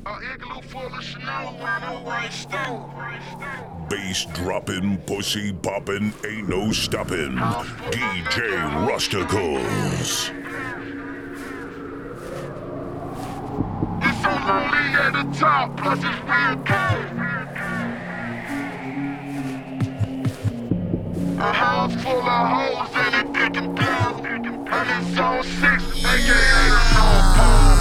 igloo full of snow on a white stove. Bass dropping, pussy popping, ain't no stopping. DJ Rusticals. It's so lonely at the top, plus it's real cold. A house full of hoes and it dick and blow. And it's zone 6, aka the North Pole.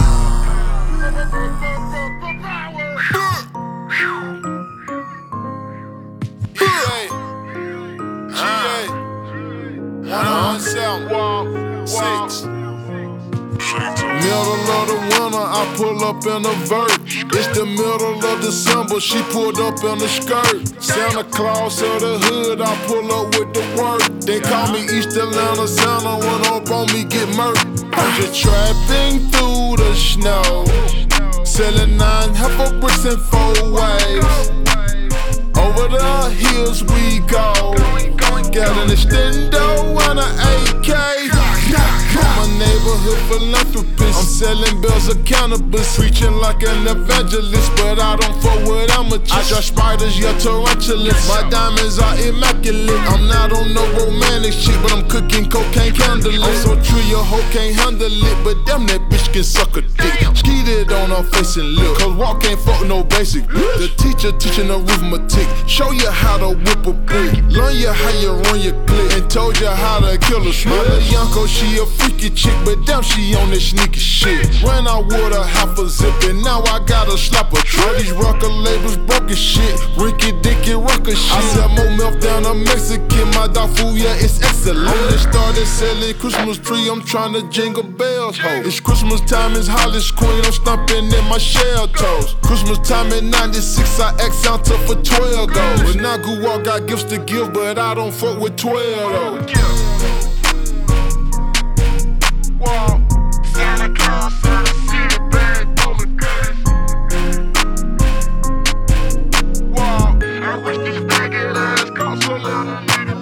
Middle of the winter, I pull up in a vert. It's the middle of December, she pulled up in a skirt. Santa Claus of the hood, I pull up with the work. They call me East Atlanta Santa, when up on me get murked. I'm just trapping through the snow, selling 9 heifer bricks in 4 ways. Over the hills we go, got an extendo and an AK. I'm a neighborhood philanthropist, I'm selling bills of cannabis, preaching like an evangelist, but I don't fuck with amateurs. I draw spiders, yeah, tarantulas. My diamonds are immaculate. I'm not on no romantic shit, but I'm cooking cocaine candlelit. I'm so true, your hoe can't handle it, but damn that bitch can suck a dick. Skeeted on her face and lip, cause walk ain't fuck no basic. The teacher teaching arithmetic, show you how to whip a brick, learn you how you run your clip, and told you how to kill a snake. My little Yanko, she a freaky chick, but damn she on that sneaky shit. When I wore a half a zip, and now I gotta slap a trick. All these record labels broke as shit, rinky dinky rocker shit. I sell more milk than a Mexican, my dog food, yeah, it's excellent. Only started selling Christmas tree, I'm trying to jingle bells, ho. It's Christmas time, it's Hollis Queen, I'm stomping in my shell toes. Christmas time in 96, I X out for 12 goals. When I grew up, got gifts to give, but I don't fuck with 12 though. Wow. Santa Claus on a city bag full of goodies. Wow. I wish these baggy ass cost a little nigga.